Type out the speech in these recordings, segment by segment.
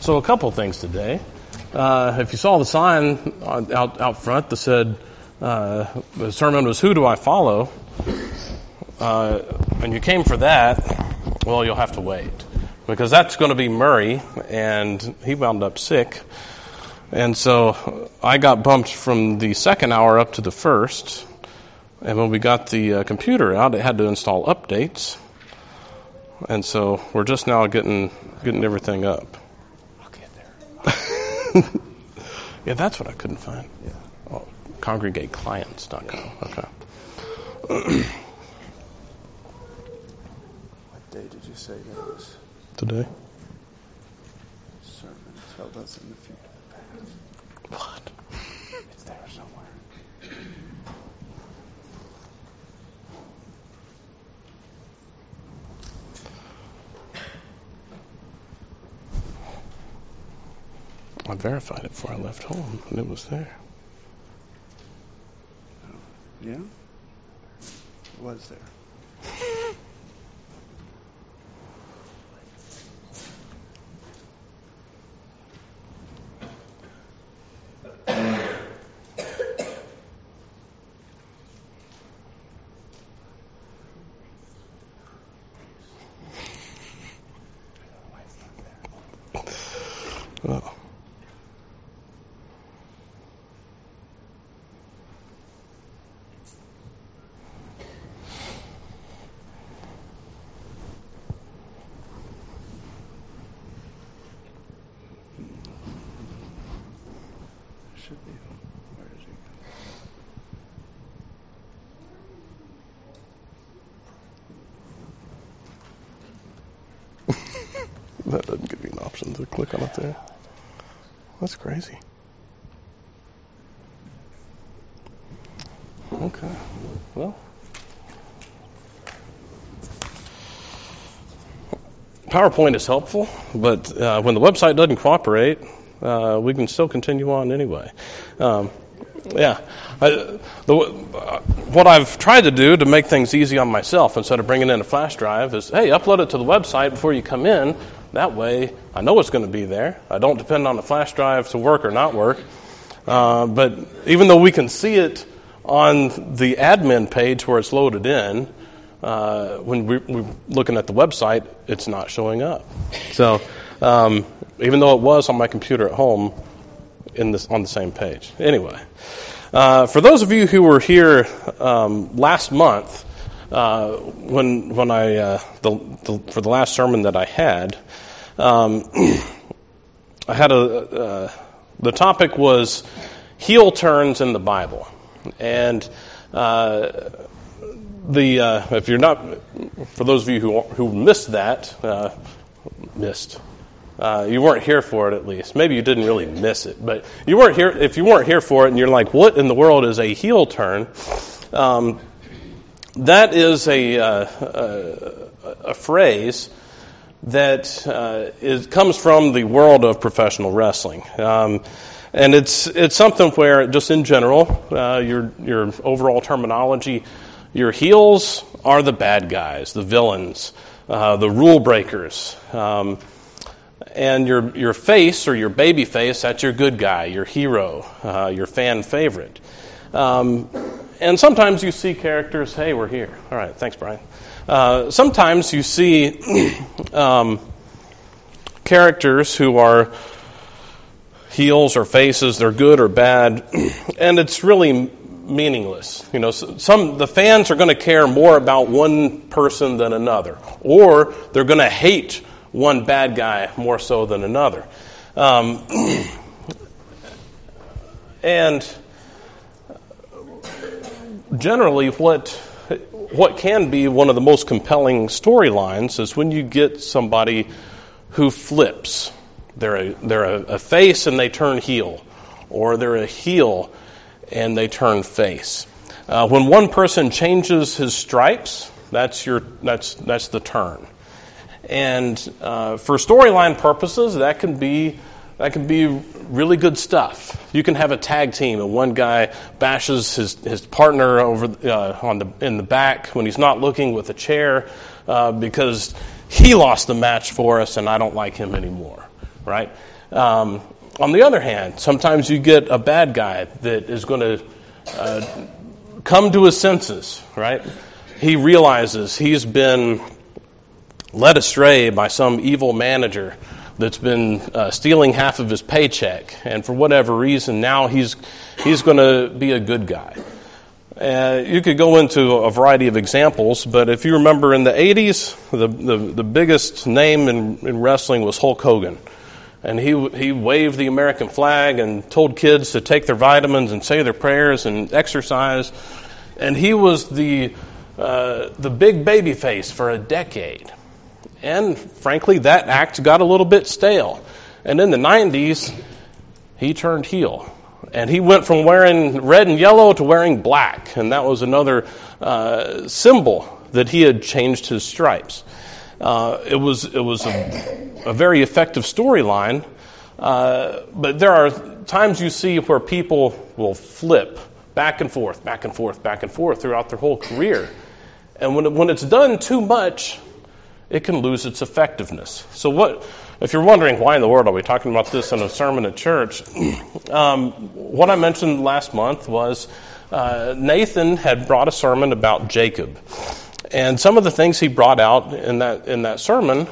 So a couple things today. If you saw the sign out front that said the sermon was "Who do I follow?" And you came for that, well, you'll have to wait, because that's going to be Murray, and he wound up sick. And so I got bumped from the second hour up to the first. And when we got the computer out, it had to install updates. And so we're just now getting everything up. I'll get there. Yeah, that's what I couldn't find. Yeah. Oh, congregateclients.com. Okay. What day did you say that was? Today. Sermon. Tell us in the future. What? It's there somewhere. I verified it before I left home, and it was there. Yeah? It was there. Oh. Should be. Where is he? That doesn't give you an option to click on it there. That's crazy. Okay. Well, PowerPoint is helpful, but when the website doesn't cooperate, we can still continue on anyway. What I've tried to do to make things easy on myself instead of bringing in a flash drive is, hey, upload it to the website before you come in. That way, I know it's going to be there. I don't depend on the flash drive to work or not work. But even though we can see it on the admin page where it's loaded in, when we're looking at the website, it's not showing up. So even though it was on my computer at home, on the same page. Anyway, for those of you who were here last month, when I for the last sermon that I had the topic was heel turns in the Bible, and if you're not, for those of you who missed that, you weren't here for it at least. Maybe you didn't really miss it, but you weren't here. If you weren't here for it, and you're like, "What in the world is a heel turn?" That is a phrase that comes from the world of professional wrestling, and it's something where, just in general, your overall terminology, your heels are the bad guys, the villains, the rule breakers. And your face, or your baby face, that's your good guy, your hero, your fan favorite. And sometimes you see characters, hey, we're here. All right, thanks, Brian. Sometimes you see characters who are heels or faces, they're good or bad, and it's really meaningless. You know, the fans are going to care more about one person than another, or they're going to hate one bad guy more so than another. And generally, what can be one of the most compelling storylines is when you get somebody who flips. They're a face and they turn heel, or they're a heel and they turn face. When one person changes his stripes, that's the turn. And for storyline purposes, that can be really good stuff. You can have a tag team, and one guy bashes his partner over in the back when he's not looking with a chair because he lost the match for us, and I don't like him anymore, right? On the other hand, sometimes you get a bad guy that is going to come to his senses, right? He realizes he's been led astray by some evil manager that's been stealing half of his paycheck, and for whatever reason, now he's going to be a good guy. You could go into a variety of examples, but if you remember in the 80s, the biggest name in wrestling was Hulk Hogan. And he waved the American flag and told kids to take their vitamins and say their prayers and exercise. And he was the big baby face for a decade. And frankly, that act got a little bit stale. And in the 90s, he turned heel. And he went from wearing red and yellow to wearing black. And that was another symbol that he had changed his stripes. It was a very effective storyline. But there are times you see where people will flip back and forth, back and forth, back and forth throughout their whole career. And when it's done too much, it can lose its effectiveness. So if you're wondering why in the world are we talking about this in a sermon at church, what I mentioned last month was Nathan had brought a sermon about Jacob. And some of the things he brought out in that sermon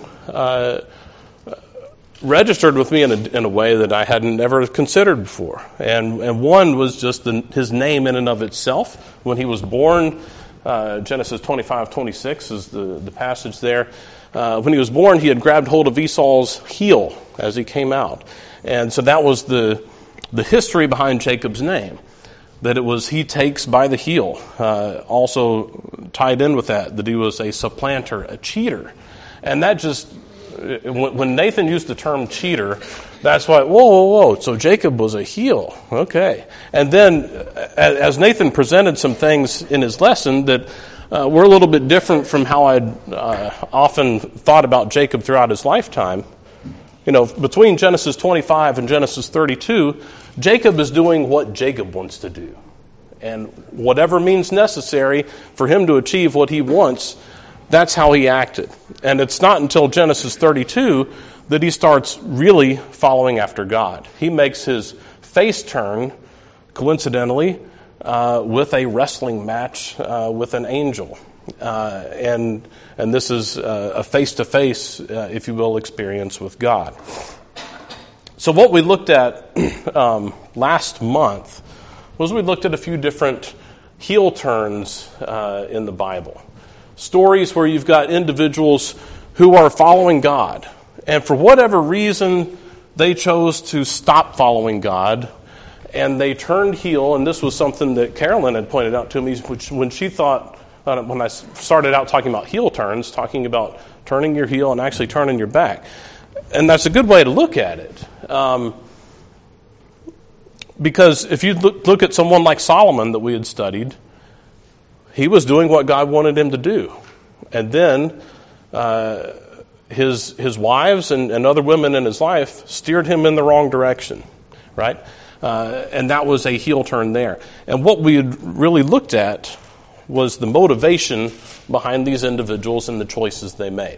registered with me in a way that I hadn't ever considered before. And one was just his name in and of itself. When he was born, Genesis 25:26 is the passage there. When he was born, he had grabbed hold of Esau's heel as he came out. And so that was the history behind Jacob's name, that it was he takes by the heel. Also tied in with that he was a supplanter, a cheater. And that just, when Nathan used the term cheater, that's why, whoa. So Jacob was a heel. Okay. And then as Nathan presented some things in his lesson that were a little bit different from how I'd often thought about Jacob throughout his lifetime. Between Genesis 25 and Genesis 32, Jacob is doing what Jacob wants to do. And whatever means necessary for him to achieve what he wants, that's how he acted. And it's not until Genesis 32 that he starts really following after God. He makes his face turn, coincidentally, with a wrestling match with an angel. And this is a face-to-face, if you will, experience with God. So what we looked at last month was we looked at a few different heel turns in the Bible. Stories where you've got individuals who are following God, and for whatever reason, they chose to stop following God, and they turned heel. And this was something that Carolyn had pointed out to me, which when she thought, when I started out talking about heel turns, talking about turning your heel and actually turning your back. And that's a good way to look at it. Because if you look at someone like Solomon that we had studied, he was doing what God wanted him to do. And then his wives and other women in his life steered him in the wrong direction, right? And that was a heel turn there. And what we had really looked at was the motivation behind these individuals and the choices they made.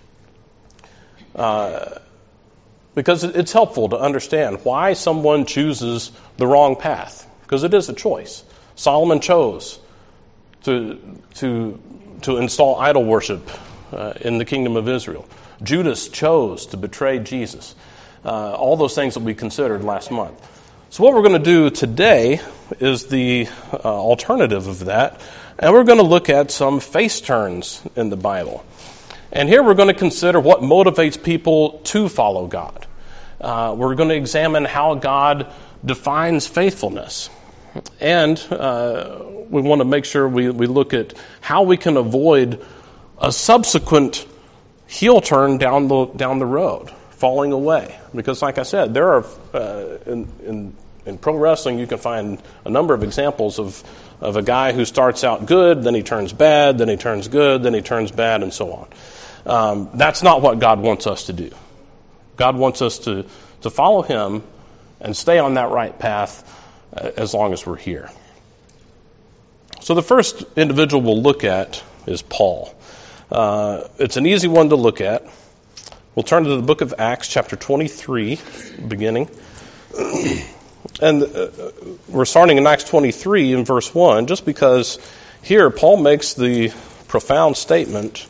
Because it's helpful to understand why someone chooses the wrong path. Because it is a choice. Solomon chose to install idol worship in the kingdom of Israel. Judas chose to betray Jesus. All those things that we considered last month. So what we're going to do today is the alternative of that. And we're going to look at some face turns in the Bible. And here we're going to consider what motivates people to follow God. We're going to examine how God defines faithfulness. And we want to make sure we look at how we can avoid a subsequent heel turn down the road, falling away. Because like I said, there are, in pro wrestling, you can find a number of examples of a guy who starts out good, then he turns bad, then he turns good, then he turns bad, and so on. That's not what God wants us to do. God wants us to follow Him and stay on that right path as long as we're here. So the first individual we'll look at is Paul. It's an easy one to look at. We'll turn to the book of Acts, chapter 23, beginning. And we're starting in Acts 23 in verse 1, just because here Paul makes the profound statement,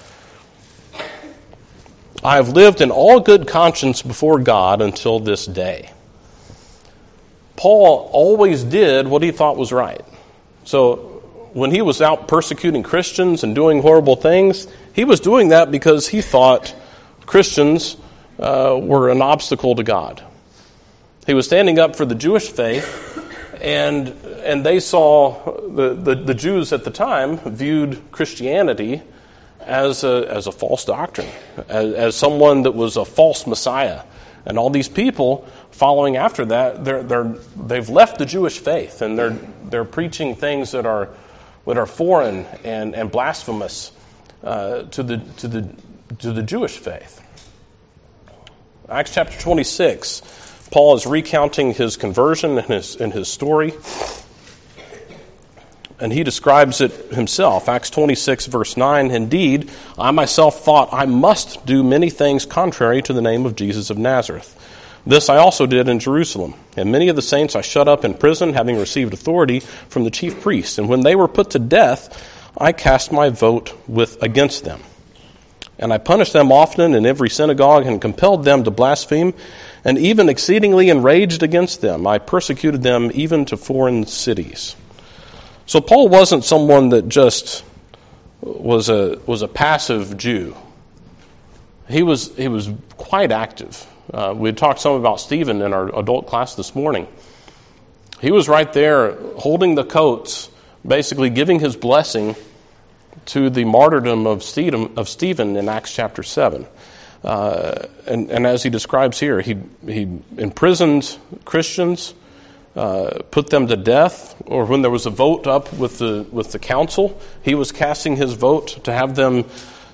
I have lived in all good conscience before God until this day. Paul always did what he thought was right. So when he was out persecuting Christians and doing horrible things, he was doing that because he thought Christians were an obstacle to God. He was standing up for the Jewish faith, and they saw the Jews at the time viewed Christianity as a false doctrine, as someone that was a false Messiah, and all these people following after that, they've left the Jewish faith, and they're preaching things that are foreign and blasphemous to the Jewish faith. Acts chapter 26. Paul is recounting his conversion and his story, and he describes it himself. Acts 26, verse 9, Indeed, I myself thought I must do many things contrary to the name of Jesus of Nazareth. This I also did in Jerusalem, and many of the saints I shut up in prison, having received authority from the chief priests. And when they were put to death, I cast my vote against them. And I punished them often in every synagogue, and compelled them to blaspheme, and even exceedingly enraged against them. I persecuted them even to foreign cities. So Paul wasn't someone that just was a passive Jew. He was quite active. We had talked some about Stephen in our adult class this morning. He was right there holding the coats, basically giving his blessing to the martyrdom of Stephen in Acts chapter 7. And as he describes here, he imprisoned Christians, put them to death, or when there was a vote up with the council, he was casting his vote to have them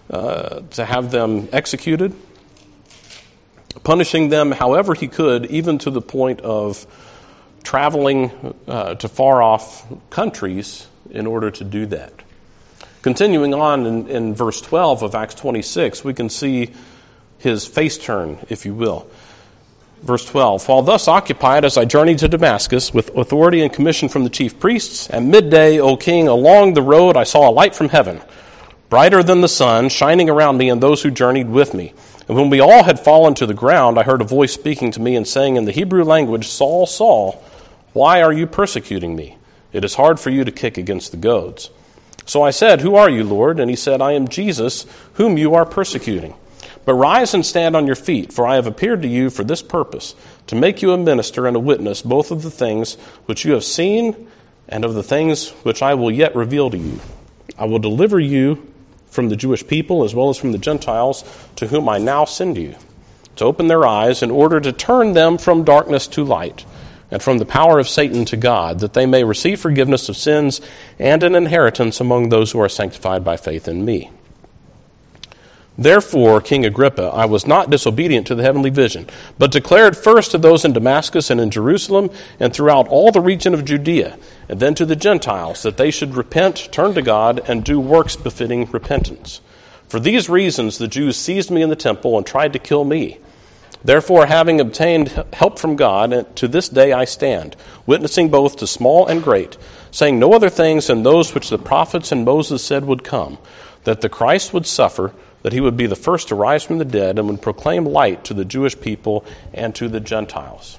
executed, punishing them however he could, even to the point of traveling to far off countries in order to do that. Continuing on in verse 12 of Acts 26, we can see his face turn, if you will. Verse 12, While thus occupied as I journeyed to Damascus with authority and commission from the chief priests, at midday, O king, along the road I saw a light from heaven, brighter than the sun, shining around me and those who journeyed with me. And when we all had fallen to the ground, I heard a voice speaking to me and saying in the Hebrew language, Saul, Saul, why are you persecuting me? It is hard for you to kick against the goads. So I said, Who are you, Lord? And he said, I am Jesus, whom you are persecuting. But rise and stand on your feet, for I have appeared to you for this purpose, to make you a minister and a witness both of the things which you have seen and of the things which I will yet reveal to you. I will deliver you from the Jewish people as well as from the Gentiles, to whom I now send you, to open their eyes in order to turn them from darkness to light, and from the power of Satan to God, that they may receive forgiveness of sins and an inheritance among those who are sanctified by faith in me. Therefore, King Agrippa, I was not disobedient to the heavenly vision, but declared first to those in Damascus and in Jerusalem and throughout all the region of Judea, and then to the Gentiles, that they should repent, turn to God, and do works befitting repentance. For these reasons the Jews seized me in the temple and tried to kill me. Therefore, having obtained help from God, to this day I stand, witnessing both to small and great, saying no other things than those which the prophets and Moses said would come, that the Christ would suffer, that he would be the first to rise from the dead, and would proclaim light to the Jewish people and to the Gentiles.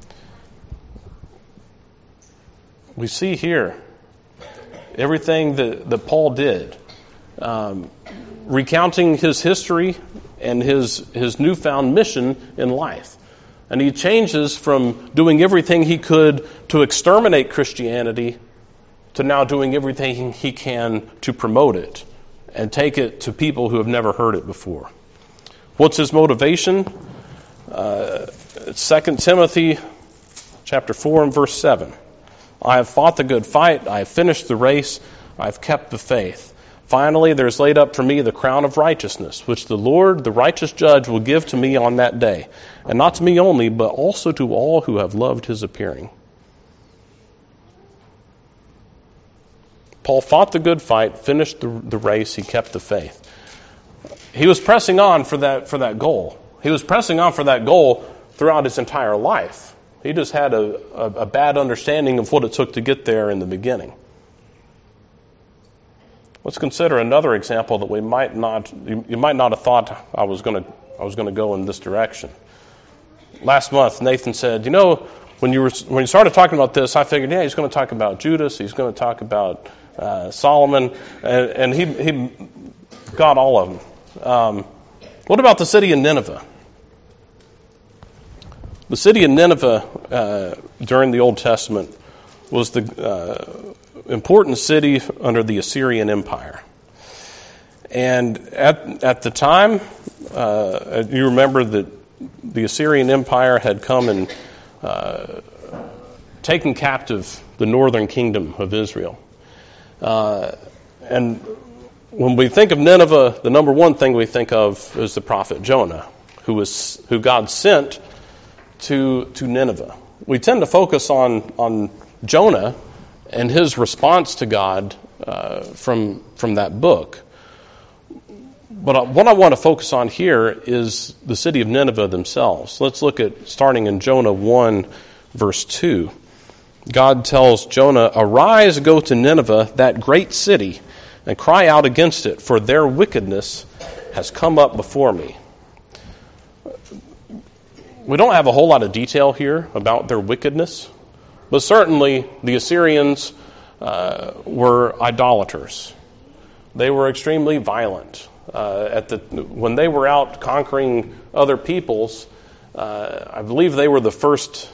We see here everything that Paul did, recounting his history and his newfound mission in life. And he changes from doing everything he could to exterminate Christianity to now doing everything he can to promote it and take it to people who have never heard it before. What's his motivation? 2 Timothy chapter 4 and verse 7. I have fought the good fight, I have finished the race, I have kept the faith. Finally, there is laid up for me the crown of righteousness, which the Lord, the righteous judge, will give to me on that day, and not to me only, but also to all who have loved his appearing. Paul fought the good fight, finished the race, he kept the faith. he was pressing on for that goal. He was pressing on for that goal throughout his entire life. He just had a bad understanding of what it took to get there in the beginning. Let's consider another example that you might not have thought I was going to go in this direction. Last month, Nathan said, when you started talking about this, I figured, he's going to talk about Judas, he's going to talk about Solomon, and he got all of them. What about the city of Nineveh? The city of Nineveh during the Old Testament was the important city under the Assyrian Empire. And at the time, you remember that the Assyrian Empire had come and taken captive the northern kingdom of Israel. And when we think of Nineveh, the number one thing we think of is the prophet Jonah, who God sent to Nineveh. We tend to focus on Jonah and his response to God from that book. But what I want to focus on here is the city of Nineveh themselves. Let's look at starting in Jonah 1, verse 2. God tells Jonah, "Arise, go to Nineveh, that great city, and cry out against it, for their wickedness has come up before me." We don't have a whole lot of detail here about their wickedness, but certainly the Assyrians were idolaters. They were extremely violent. When they were out conquering other peoples, I believe they were the first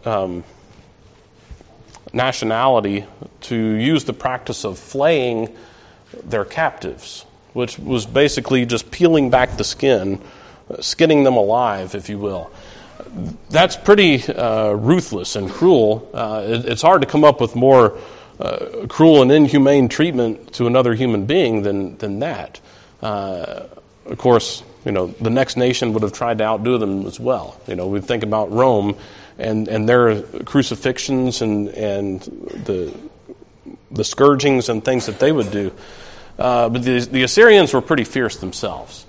nationality to use the practice of flaying their captives, which was basically just peeling back the skin, skinning them alive, if you will. That's pretty ruthless and cruel. It's hard to come up with more cruel and inhumane treatment to another human being than that. Of course, the next nation would have tried to outdo them as well. We think about Rome and their crucifixions and the scourgings and things that they would do. But the Assyrians were pretty fierce themselves.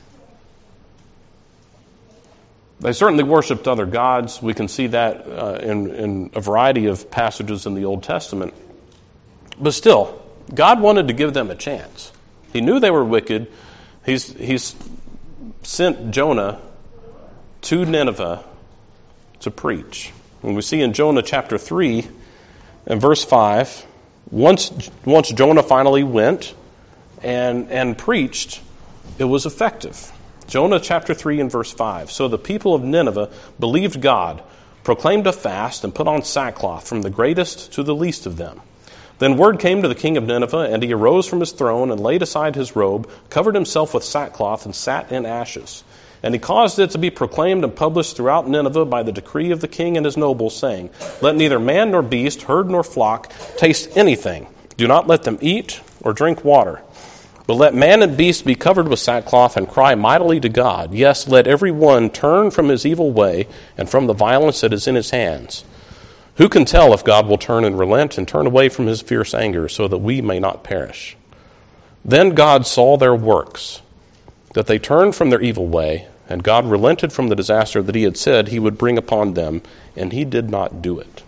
They certainly worshipped other gods. We can see that in a variety of passages in the Old Testament. But still, God wanted to give them a chance. He knew they were wicked. He's sent Jonah to Nineveh to preach. And we see in Jonah chapter 3 and verse 5, once Jonah finally went and preached, it was effective. Jonah chapter 3 and verse 5. "So the people of Nineveh believed God, proclaimed a fast, and put on sackcloth from the greatest to the least of them. Then word came to the king of Nineveh, and he arose from his throne and laid aside his robe, covered himself with sackcloth, and sat in ashes. And he caused it to be proclaimed and published throughout Nineveh by the decree of the king and his nobles, saying, Let neither man nor beast, herd nor flock, taste anything. Do not let them eat or drink water. But let man and beast be covered with sackcloth and cry mightily to God. Yes, let every one turn from his evil way and from the violence that is in his hands. Who can tell if God will turn and relent and turn away from his fierce anger so that we may not perish? Then God saw their works, that they turned from their evil way, and God relented from the disaster that he had said he would bring upon them, and he did not do it."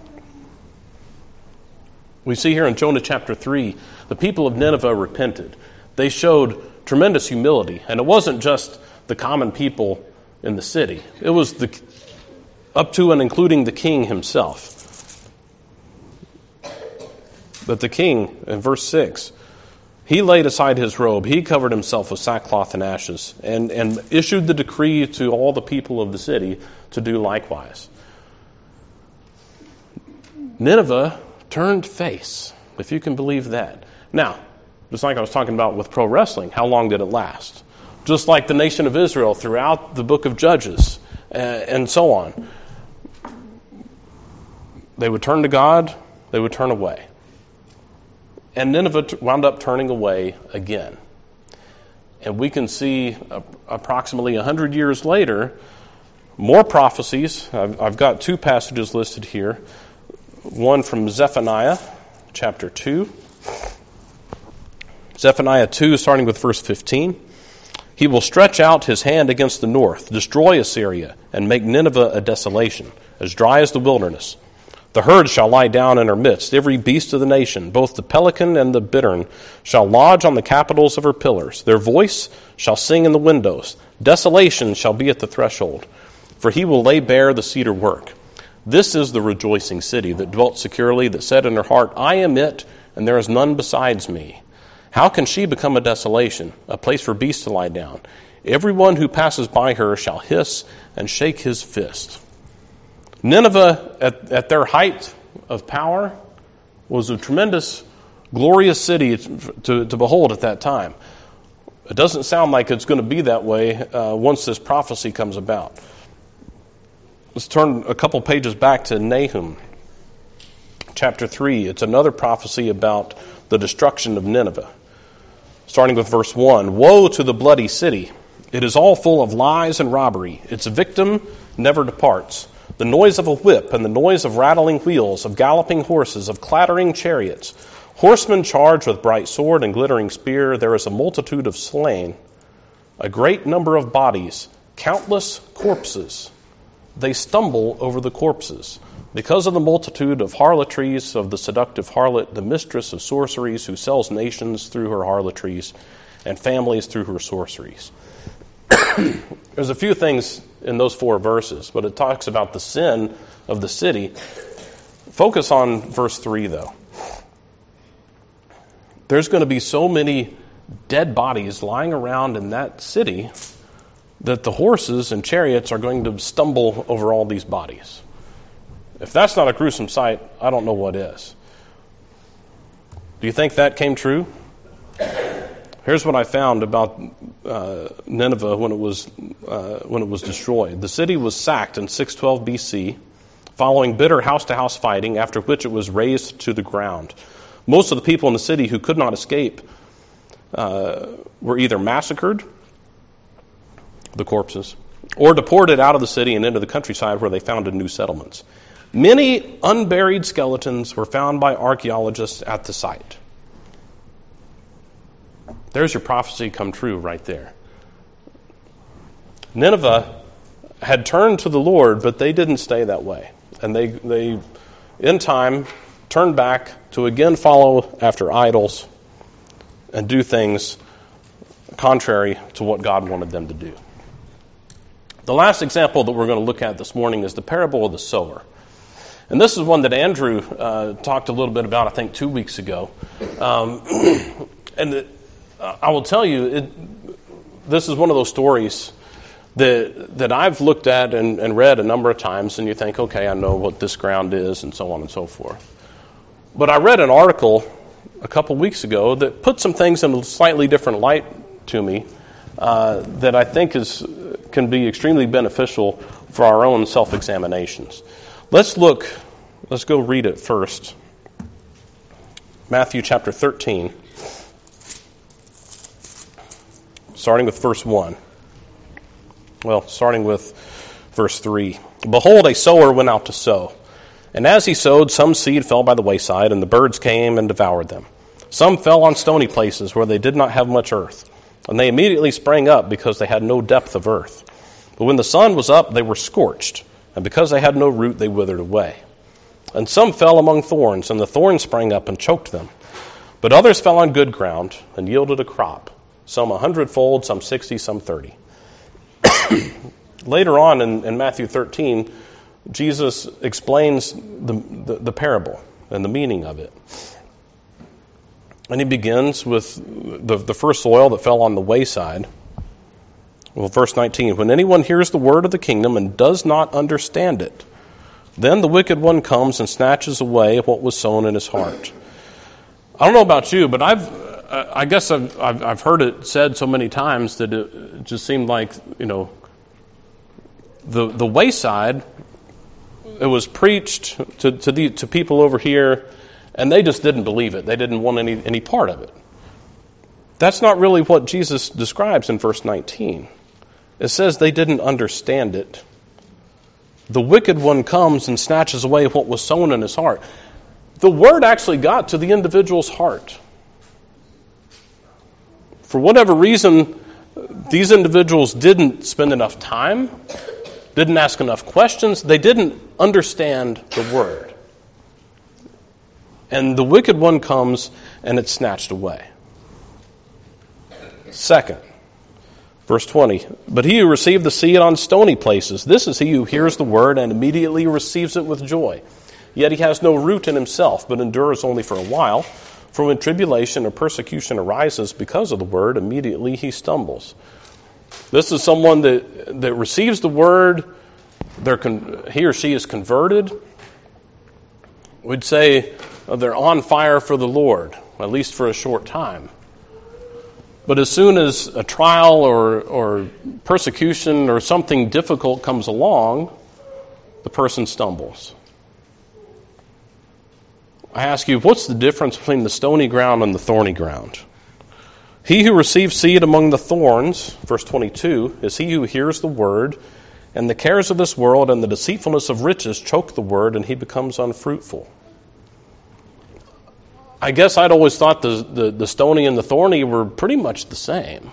We see here in Jonah chapter 3, the people of Nineveh repented. They showed tremendous humility, and it wasn't just the common people in the city. It was up to and including the king himself. But the king, in verse 6, he laid aside his robe, he covered himself with sackcloth and ashes, and issued the decree to all the people of the city to do likewise. Nineveh turned face, if you can believe that. Now, just like I was talking about with pro wrestling, how long did it last? Just like the nation of Israel throughout the book of Judges and so on. They would turn to God, they would turn away. And Nineveh wound up turning away again. And we can see approximately 100 years later, more prophecies. I've got two passages listed here. One from Zephaniah chapter 2. Zephaniah 2, starting with verse 15. He will stretch out his hand against the north, destroy Assyria, and make Nineveh a desolation, as dry as the wilderness. The herd shall lie down in her midst, every beast of the nation, both the pelican and the bittern, shall lodge on the capitals of her pillars. Their voice shall sing in the windows. Desolation shall be at the threshold, for he will lay bare the cedar work. This is the rejoicing city that dwelt securely, that said in her heart, I am it, and there is none besides me. How can she become a desolation, a place for beasts to lie down? Everyone who passes by her shall hiss and shake his fist. Nineveh, at their height of power, was a tremendous, glorious city to behold at that time. It doesn't sound like it's going to be that way once this prophecy comes about. Let's turn a couple pages back to Nahum, chapter 3. It's another prophecy about the destruction of Nineveh. Starting with verse 1, Woe to the bloody city! It is all full of lies and robbery. Its victim never departs. The noise of a whip and the noise of rattling wheels, of galloping horses, of clattering chariots. Horsemen charge with bright sword and glittering spear. There is a multitude of slain, a great number of bodies, countless corpses. They stumble over the corpses. Because of the multitude of harlotries of the seductive harlot, the mistress of sorceries, who sells nations through her harlotries and families through her sorceries. There's a few things in those 4 verses, but it talks about the sin of the city. Focus on verse 3, though. There's going to be so many dead bodies lying around in that city that the horses and chariots are going to stumble over all these bodies. If that's not a gruesome sight, I don't know what is. Do you think that came true? Here's what I found about Nineveh when it was destroyed. The city was sacked in 612 BC, following bitter house-to-house fighting, after which it was razed to the ground. Most of the people in the city who could not escape were either massacred, the corpses, or deported out of the city and into the countryside where they founded new settlements. Many unburied skeletons were found by archaeologists at the site. There's your prophecy come true right there. Nineveh had turned to the Lord, but they didn't stay that way. And they in time, turned back to again follow after idols and do things contrary to what God wanted them to do. The last example that we're going to look at this morning is the parable of the sower. And this is one that Andrew talked a little bit about, I think, 2 weeks ago. I will tell you, this is one of those stories that I've looked at and read a number of times, and you think, okay, I know what this ground is, and so on and so forth. But I read an article a couple weeks ago that put some things in a slightly different light to me that I think can be extremely beneficial for our own self-examinations. Let's go read it first. Matthew chapter 13, starting with verse 1. Well, starting with verse 3. Behold, a sower went out to sow. And as he sowed, some seed fell by the wayside, and the birds came and devoured them. Some fell on stony places where they did not have much earth, and they immediately sprang up because they had no depth of earth. But when the sun was up, they were scorched, and because they had no root, they withered away. And some fell among thorns, and the thorns sprang up and choked them. But others fell on good ground and yielded a crop, some 100-fold, some 60, some 30. Later on in Matthew 13, Jesus explains the parable and the meaning of it. And he begins with the first soil that fell on the wayside. Well, verse 19, when anyone hears the word of the kingdom and does not understand it, then the wicked one comes and snatches away what was sown in his heart. I don't know about you, but I guess I've heard it said so many times that it just seemed like, the wayside, it was preached to people over here, and they just didn't believe it. They didn't want any part of it. That's not really what Jesus describes in verse 19. It says they didn't understand it. The wicked one comes and snatches away what was sown in his heart. The word actually got to the individual's heart. For whatever reason, These individuals didn't spend enough time, didn't ask enough questions, they didn't understand the word. And the wicked one comes and it's snatched away. Second, verse 20, but he who received the seed on stony places, this is he who hears the word and immediately receives it with joy. Yet he has no root in himself, but endures only for a while. For when tribulation or persecution arises because of the word, immediately he stumbles. This is someone that receives the word, he or she is converted. We'd say they're on fire for the Lord, at least for a short time. But as soon as a trial or persecution or something difficult comes along, the person stumbles. I ask you, what's the difference between the stony ground and the thorny ground? He who receives seed among the thorns, verse 22, is he who hears the word, and the cares of this world and the deceitfulness of riches choke the word, and he becomes unfruitful. I guess I'd always thought the stony and the thorny were pretty much the same.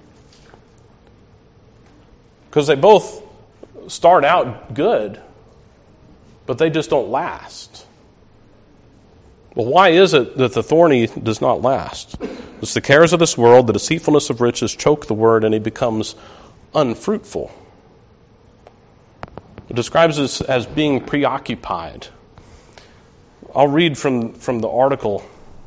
Because they both start out good, but they just don't last. Well, why is it that the thorny does not last? It's the cares of this world, the deceitfulness of riches choke the word, and he becomes unfruitful. It describes us as being preoccupied. I'll read from the article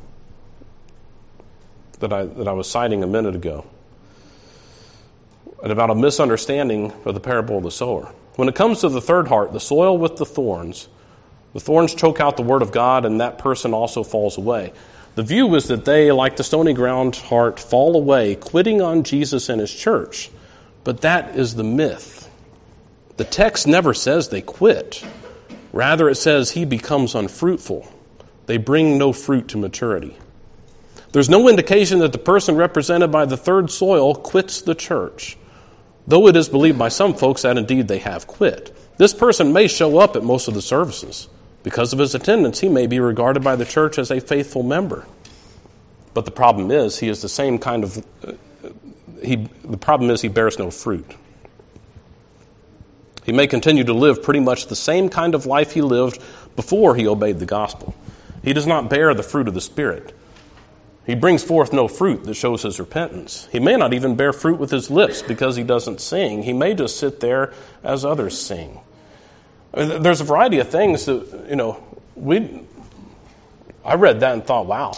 that I was citing a minute ago, and about a misunderstanding of the parable of the sower. When it comes to the third heart, the soil with the thorns choke out the word of God, and that person also falls away. The view is that they, like the stony ground heart, fall away, quitting on Jesus and his church. But that is the myth. The text never says they quit. Rather, it says he becomes unfruitful. They bring no fruit to maturity. There's no indication that the person represented by the third soil quits the church, though it is believed by some folks that indeed they have quit. This person may show up at most of the services. Because of his attendance, he may be regarded by the church as a faithful member. But the problem is, he is the same kind of... the problem is he bears no fruit. He may continue to live pretty much the same kind of life he lived before he obeyed the gospel. He does not bear the fruit of the Spirit. He brings forth no fruit that shows his repentance. He may not even bear fruit with his lips because he doesn't sing. He may just sit there as others sing. There's a variety of things that, I read that and thought, wow,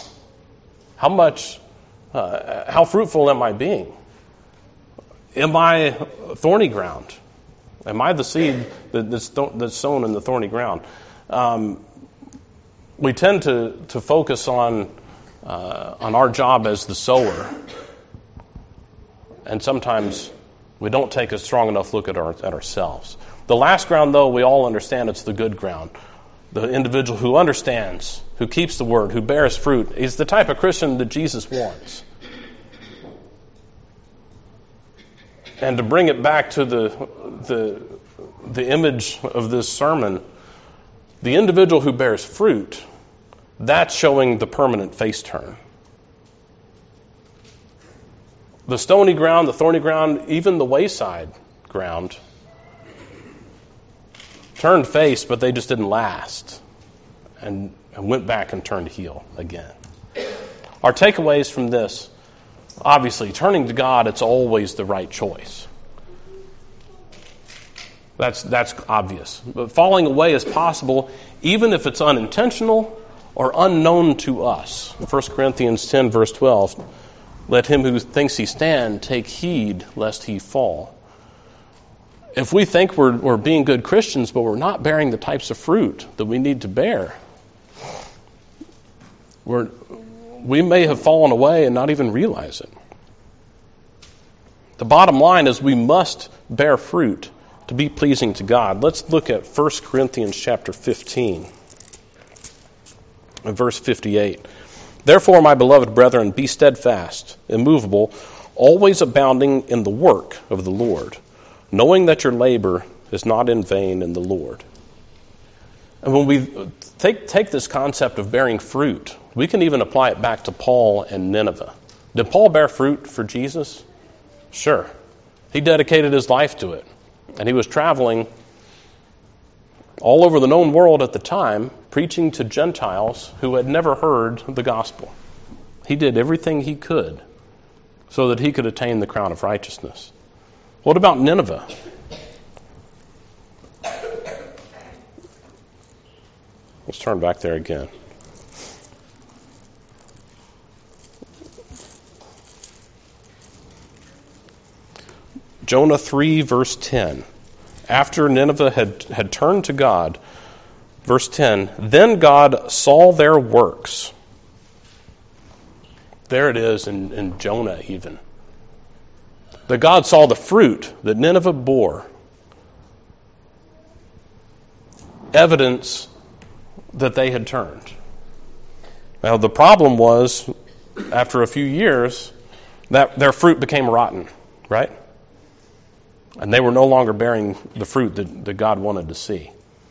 how fruitful am I being? Am I thorny ground? Am I the seed that's sown in the thorny ground? We tend to focus on our job as the sower, and sometimes we don't take a strong enough look at ourselves. The last ground, though, we all understand it's the good ground. The individual who understands, who keeps the word, who bears fruit, is the type of Christian that Jesus wants. And to bring it back to the image of this sermon, the individual who bears fruit, that's showing the permanent face turn. The stony ground, the thorny ground, even the wayside ground, turned face, but they just didn't last and went back and turned heel again. Our takeaways from this, obviously, turning to God, it's always the right choice. That's obvious. But falling away is possible, even if it's unintentional or unknown to us. 1 Corinthians 10, verse 12, let him who thinks he stand take heed lest he fall. If we think we're being good Christians, but we're not bearing the types of fruit that we need to bear, we may have fallen away and not even realize it. The bottom line is we must bear fruit to be pleasing to God. Let's look at 1 Corinthians chapter 15, and verse 58. Therefore, my beloved brethren, be steadfast, immovable, always abounding in the work of the Lord, knowing that your labor is not in vain in the Lord. And when we take this concept of bearing fruit, we can even apply it back to Paul and Nineveh. Did Paul bear fruit for Jesus? Sure. He dedicated his life to it. And he was traveling all over the known world at the time, preaching to Gentiles who had never heard the gospel. He did everything he could so that he could attain the crown of righteousness. What about Nineveh? Let's turn back there again. Jonah 3, verse 10. After Nineveh had turned to God, verse 10, then God saw their works. There it is in Jonah even. That God saw the fruit that Nineveh bore. Evidence that they had turned. Now the problem was, after a few years, that their fruit became rotten, right? And they were no longer bearing the fruit that God wanted to see.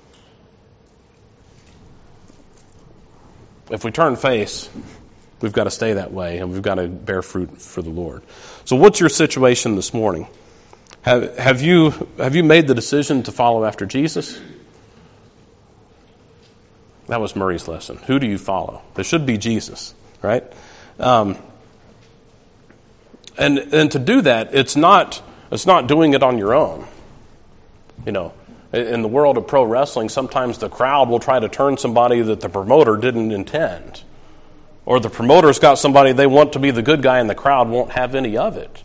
If we turn face, we've got to stay that way, and we've got to bear fruit for the Lord. So what's your situation this morning? Have you made the decision to follow after Jesus? That was Murray's lesson. Who do you follow? It should be Jesus, right? And to do that, it's not doing it on your own. You know, in the world of pro wrestling, sometimes the crowd will try to turn somebody that the promoter didn't intend. Or the promoter's got somebody they want to be the good guy and the crowd won't have any of it.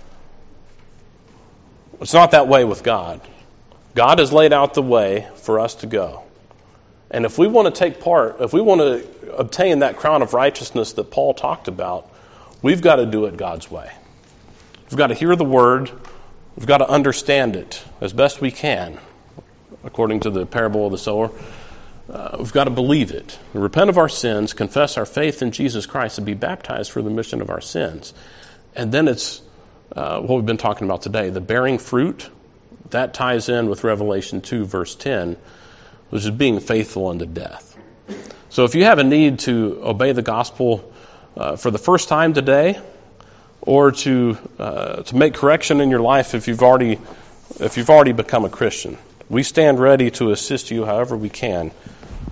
It's not that way with God. God has laid out the way for us to go. And if we want to take part, if we want to obtain that crown of righteousness that Paul talked about, we've got to do it God's way. We've got to hear the word. We've got to understand it as best we can, according to the parable of the sower. We've got to believe it. Repent of our sins, confess our faith in Jesus Christ, and be baptized for the remission of our sins. And then it's what we've been talking about today, the bearing fruit. That ties in with Revelation 2, verse 10, which is being faithful unto death. So if you have a need to obey the gospel for the first time today, or to make correction in your life if you've already become a Christian, we stand ready to assist you however we can